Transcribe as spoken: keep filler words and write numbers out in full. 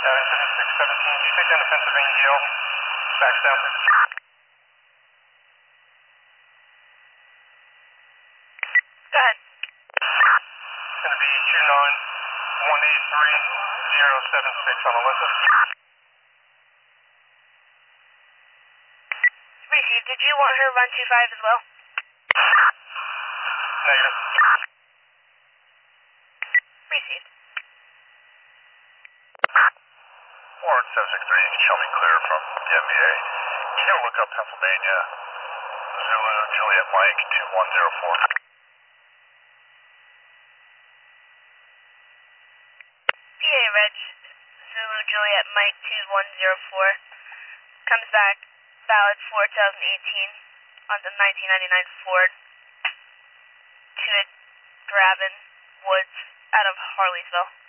seven six one seven, can you take down the Pennsylvania Gale? Back down, please. Go ahead. It's going to be two nine one eight three zero seven six on Alyssa. Receive. Did you want her to run two five as well? Negative. Received. Warren seven six three, you can show me clear from the M B A. Can you look up Pennsylvania, Zulu, Juliet, Mike, two one zero four? P A Reg, Zulu, Juliet, Mike, two one zero four. Comes back, valid for twenty eighteen on the nineteen ninety-nine Ford. To Graben Woods out of Harleysville.